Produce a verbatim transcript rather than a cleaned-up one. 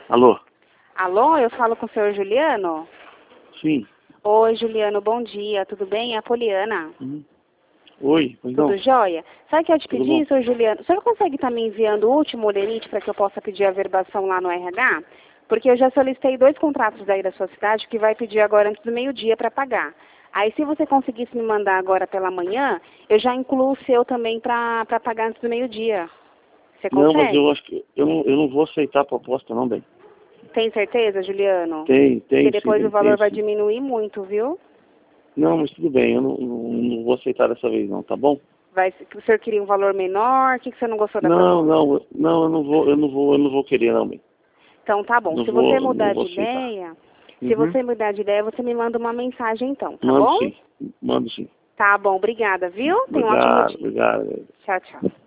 Alô? Alô, eu falo com o senhor Juliano? Sim. Oi, Juliano, bom dia, tudo bem? É a Poliana. Uhum. Oi, pois Tudo não? jóia? Sabe o que eu ia te Tudo pedir, bom? senhor Juliano? O senhor consegue estar me enviando o último limite para que eu possa pedir a verbação lá no R H? Porque eu já solicitei dois contratos daí da sua cidade que vai pedir agora antes do meio-dia para pagar. Aí, se você conseguisse me mandar agora pela manhã, eu já incluo o seu também para pagar antes do meio-dia. Você Não, mas eu consegue? acho que eu não, eu não vou aceitar a proposta não, bem. Tem certeza, Juliano? Tem, Porque tem sim, depois o bem, valor tem vai sim. diminuir muito, viu? Não, mas tudo bem, eu não, não, não vou aceitar dessa vez não, tá bom? Vai, o senhor queria um valor menor? O que, que você não gostou da Não, proposta? não, não, eu não vou, eu não vou, eu não vou querer não, bem. Então tá bom. Não Se você vou, não mudar vou de aceitar. ideia, se Uhum. você mudar de ideia, você me manda uma mensagem então, tá Mando bom? sim, mando sim. Tá bom, obrigada, viu? Tenha um ótimo Obrigado, dia. obrigado. Tchau, tchau.